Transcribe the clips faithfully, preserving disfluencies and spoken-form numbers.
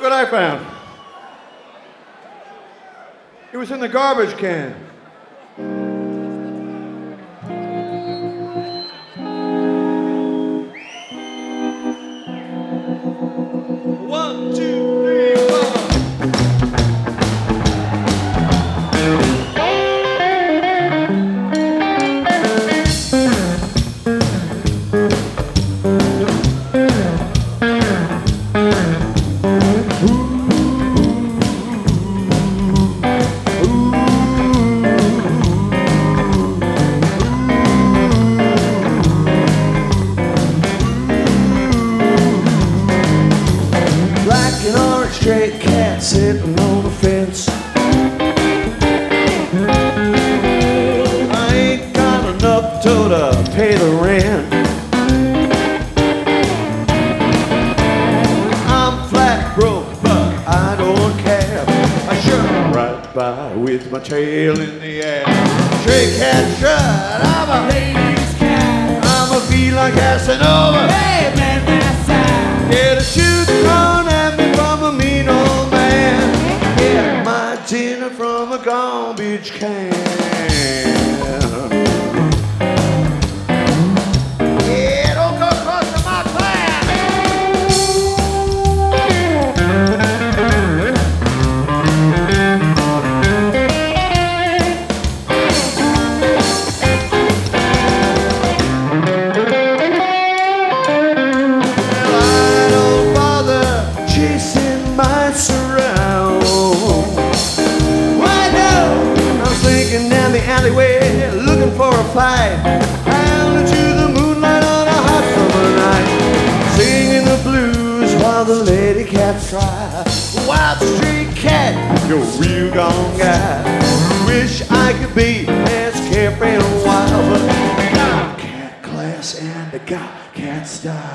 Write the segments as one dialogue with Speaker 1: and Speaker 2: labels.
Speaker 1: Look what I found. It was in the garbage can. One, two, three, four. Stray cat sitting on the fence. I ain't got enough dough to pay the rent. I'm flat broke, but I don't care. I sure ride by with my tail in the air. Stray cat shut, I'm a ladies' cat. I'm a feline Casanova. Hey, man, that's sad. Get a shoot thrown at me from a mean old man. Get my dinner from a garbage can. Yeah, don't go close to my alleyway, looking for a fight, out into the moonlight on a hot summer night, singing the blues while the lady cats cry. Wild street cat, you're a real gone guy. Wish I could be as carefree and wild, but I got cat class and I got cat style.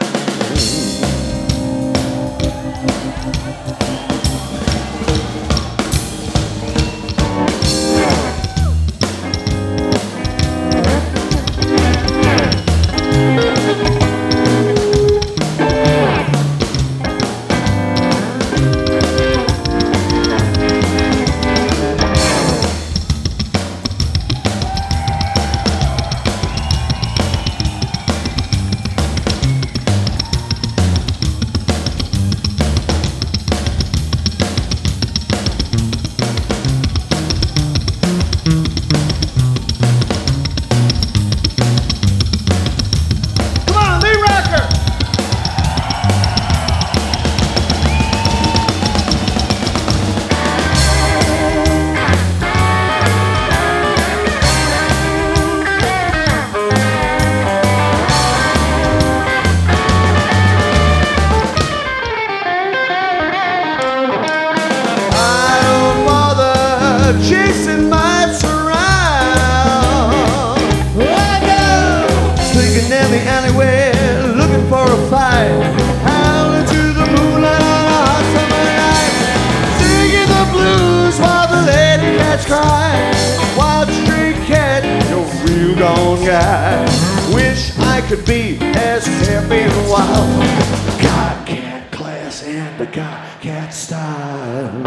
Speaker 1: Chasing mites around. Oh, no. Sneaking down the alleyway, looking for a fight, howling to the moonlight on a hot summer night, singing the blues while the lady cats cry. Wild street cat, you're a real gone guy. Wish I could be as carefree and wild. Got cat class and I got cat style.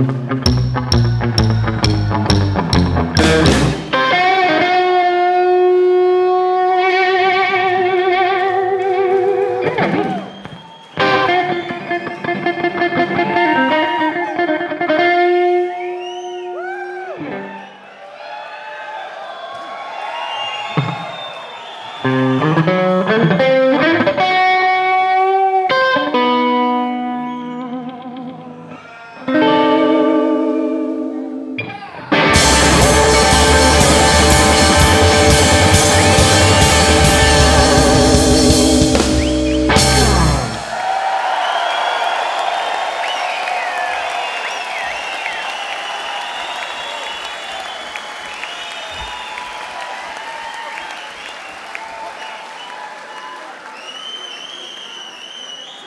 Speaker 1: Thank you.